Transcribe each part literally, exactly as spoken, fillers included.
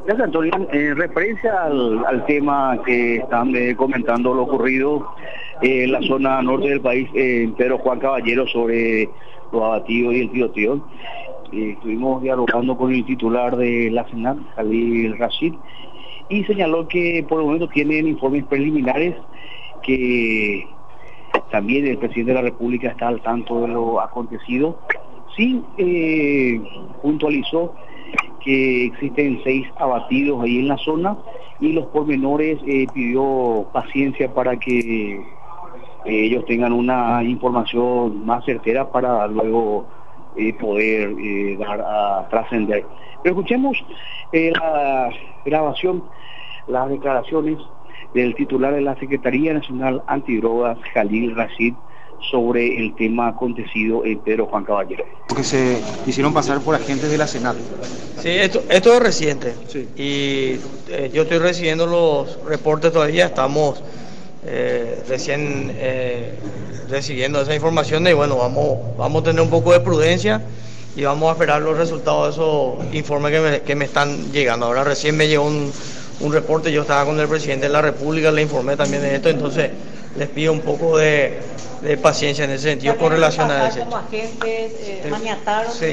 Gracias, Antonio. En referencia al, al tema que están eh, comentando lo ocurrido eh, en la zona norte del país, eh, Pedro Juan Caballero, sobre los abatidos y el tiroteo, eh, estuvimos dialogando con el titular de la Senat, Khalil Rashid, y señaló que por el momento tienen informes preliminares, que también el presidente de la República está al tanto de lo acontecido. Sí, eh, puntualizó que existen seis abatidos ahí en la zona, y los pormenores eh, pidió paciencia para que eh, ellos tengan una información más certera para luego eh, poder eh, dar a trascender. Pero escuchemos eh, la grabación, las declaraciones del titular de la Secretaría Nacional Antidrogas, Khalil Rashid, sobre el tema acontecido en Pedro Juan Caballero. Que se hicieron pasar por agentes de la Senat. Sí, esto, esto es reciente. Sí. Y eh, yo estoy recibiendo los reportes todavía, estamos eh, recién eh, recibiendo esa información y bueno, vamos, vamos a tener un poco de prudencia y vamos a esperar los resultados de esos informes que me, que me están llegando. Ahora recién me llegó un, un reporte, yo estaba con el presidente de la República, le informé también de esto, entonces les pido un poco de, de paciencia en ese sentido con relación a ese hecho. Como agentes eh, maniataron. Sí,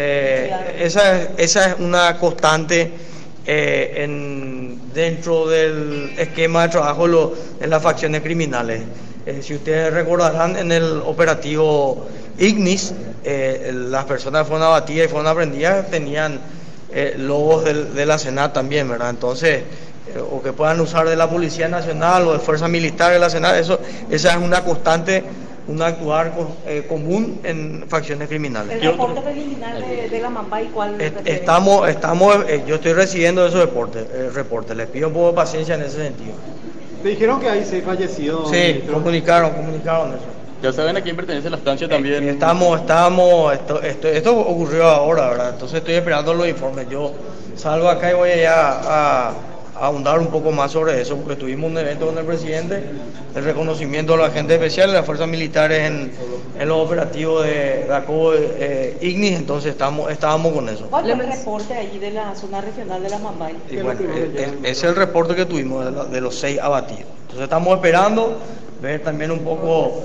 eh, esa, esa es una constante eh, en, dentro del esquema de trabajo lo, en las facciones criminales. Eh, si ustedes recordarán, en el operativo Ignis, eh, las personas que fueron abatidas y fueron aprendidas tenían eh, logos del, de la Senat también, ¿verdad? Entonces, o que puedan usar de la Policía Nacional o de Fuerza Militar de la Senat, eso, esa es una constante, un actuar eh, común en facciones criminales. ¿El reporte preliminar de, de la Mambay cuál? Est estamos, estamos, eh, yo estoy recibiendo esos reportes, eh, reportes, les pido un poco de paciencia en ese sentido. ¿Te dijeron que hay seis fallecidos? Sí, ministro? comunicaron, comunicaron eso. ¿Ya saben a quién pertenece la estancia también? Eh, estamos, estamos, esto, esto, esto ocurrió ahora, ¿verdad? Entonces estoy esperando los informes. Yo salgo acá y voy allá a, a ahondar un poco más sobre eso, porque tuvimos un evento con el presidente, el reconocimiento de los agentes especiales, las fuerzas militares en, en los operativos de Jacobo eh, Ignis, entonces estamos, estábamos con eso. ¿Cuál es el reporte ahí de la zona regional de la Mambay? Y bueno, eh, es el reporte que tuvimos de, la, de los seis abatidos. Entonces estamos esperando ver también un poco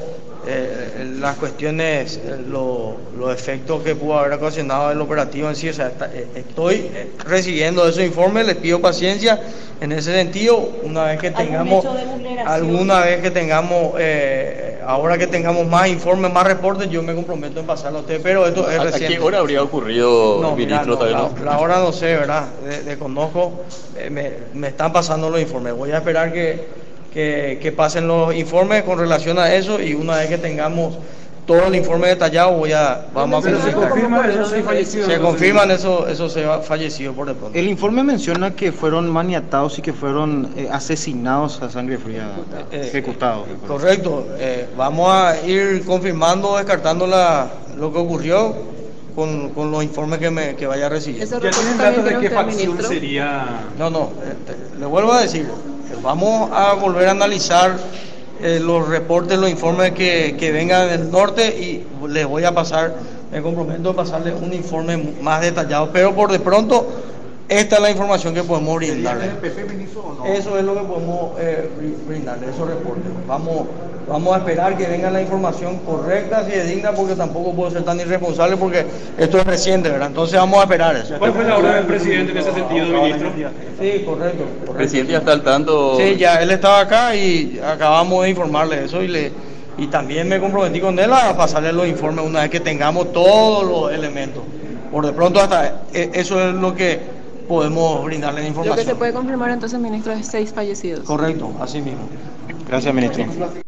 eh, las cuestiones, los lo efectos que pudo haber ocasionado el operativo en sí. O sea, está, eh, estoy recibiendo esos informes, les pido paciencia en ese sentido. Una vez que tengamos, alguna vez que tengamos, eh, ahora que tengamos más informes, más reportes, yo me comprometo en pasarlo a usted, pero esto es ¿A, reciente. ¿A qué hora habría ocurrido, no, ministro? Mira, no, la, la hora no sé, ¿verdad? Desconozco, eh, me, me están pasando los informes. Voy a esperar que Que, que pasen los informes con relación a eso, y una vez que tengamos todo el informe detallado voy a vamos a ¿Se confirman esos seis fallecidos? Se confirman esos esos seis fallecidos por de pronto. El informe menciona que fueron maniatados y que fueron eh, asesinados a sangre fría, eh, ejecutados. Correcto, eh, vamos a ir confirmando, descartando la, lo que ocurrió con, con los informes que, me, que vaya a recibir. ¿Ya tienen datos de qué facción sería? No, no, eh, le vuelvo a decir, vamos a volver a analizar eh, los reportes, los informes que, que vengan del norte, y les voy a pasar, me comprometo a pasarles un informe más detallado, pero por de pronto esta es la información que podemos brindarle. Eso es lo que podemos eh, brindarle, esos reportes. Vamos, vamos a esperar que venga la información correcta y digna, porque tampoco puedo ser tan irresponsable, porque esto es reciente, ¿verdad? Entonces vamos a esperar eso. ¿Cuál fue la orden del presidente en ese sentido, ministro? Sí, correcto, correcto. ¿El presidente ya está al tanto? Sí, ya él estaba acá y acabamos de informarle eso, y le y también me comprometí con él a pasarle los informes una vez que tengamos todos los elementos. Por de pronto hasta eso es lo que podemos brindarle la información. Lo que se puede confirmar entonces, ministro, es seis fallecidos. Correcto, así mismo. Gracias, ministro.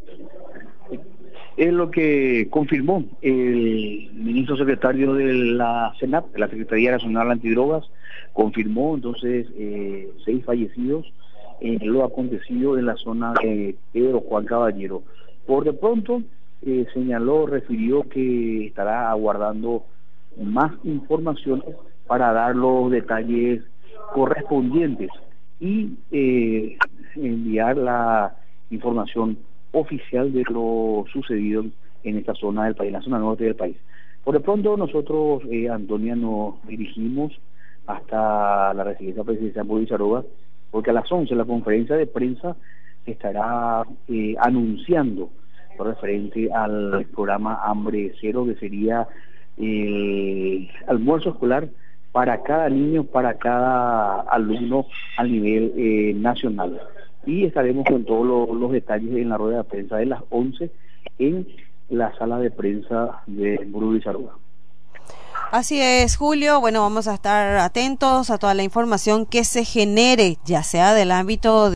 Es lo que confirmó el ministro secretario de la Senat, de la Secretaría Nacional Antidrogas, confirmó entonces eh, seis fallecidos en lo acontecido en la zona de Pedro Juan Caballero. Por de pronto eh, señaló, refirió que estará aguardando más informaciones para dar los detalles correspondientes y eh, enviar la información oficial de lo sucedido en esta zona del país, la zona norte del país. Por de pronto nosotros, eh, Antonia, nos dirigimos hasta la residencia presidencial de Villarroga, porque a las once la conferencia de prensa estará eh, anunciando lo referente al programa Hambre Cero, que sería el almuerzo escolar para cada niño, para cada alumno a nivel eh, nacional. Y estaremos con todos los, los detalles en la rueda de prensa de las once en la sala de prensa de Villarroga. Así es, Julio. Bueno, vamos a estar atentos a toda la información que se genere, ya sea del ámbito de